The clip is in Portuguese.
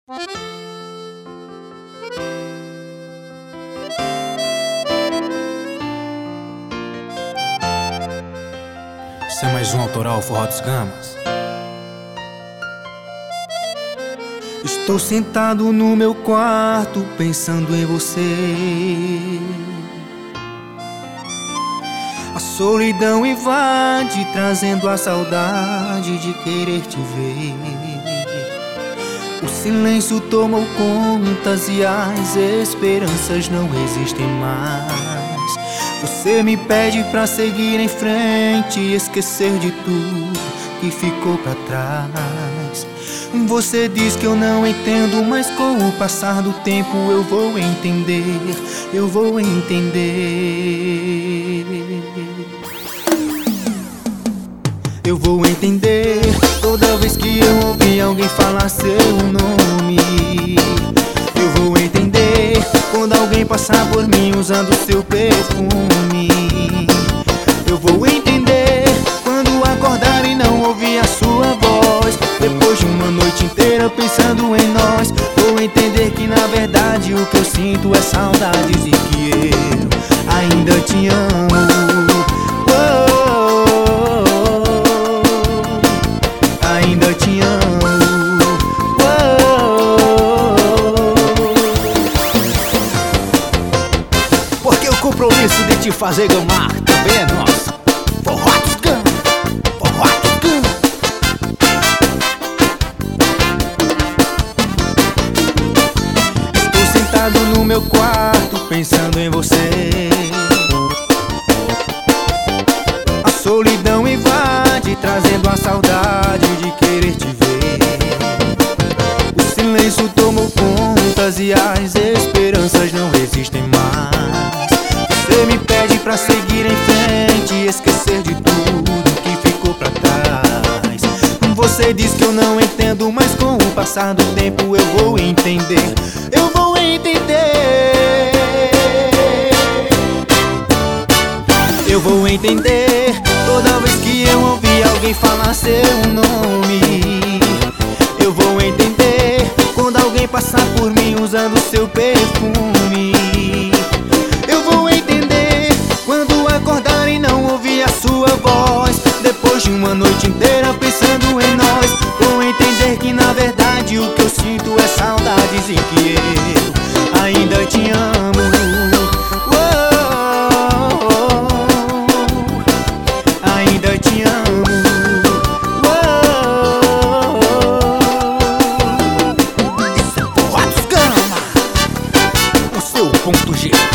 Isso é mais um autoral Forró dos Gamas. Estou sentado no meu quarto pensando em você. A solidão invade, trazendo a saudade de querer te ver. O silêncio tomou contas e as esperanças não existem mais. Você me pede pra seguir em frente e esquecer de tudo que ficou pra trás. Você diz que eu não entendo, mas com o passar do tempo eu vou entender, eu vou entender. Eu vou entender toda vez que eu ouvir alguém falar seu nome. Eu vou entender quando alguém passar por mim usando seu perfume. Eu vou entender quando acordar e não ouvir a sua voz, depois de uma noite inteira pensando em nós. Vou entender que na verdade o que eu sinto é saudades e que eu ainda te amo. Ainda te amo. Porque o compromisso de te fazer gamar também é nosso. Forró dos Gamas, Forró dos Gamas. Estou sentado no meu quarto pensando em você. A solidão invade, trazendo a saudade de querer te ver. O silêncio tomou contas e as esperanças não existem mais. Você me pede pra seguir em frente e esquecer de tudo que ficou pra trás. Você diz que eu não entendo, mas com o passar do tempo eu vou entender, eu vou entender. Eu vou entender toda vez que eu ouvir alguém falar seu nome. Eu vou entender quando alguém passar por mim usando seu perfume. Eu vou entender quando acordar e não ouvir a sua voz, depois de uma noite inteira pensando em nós. Vou entender que na verdade o que eu sinto é saudades e que eu ainda te amo. Ainda te amo. Isso é Forró dos Gamas, o seu ponto G.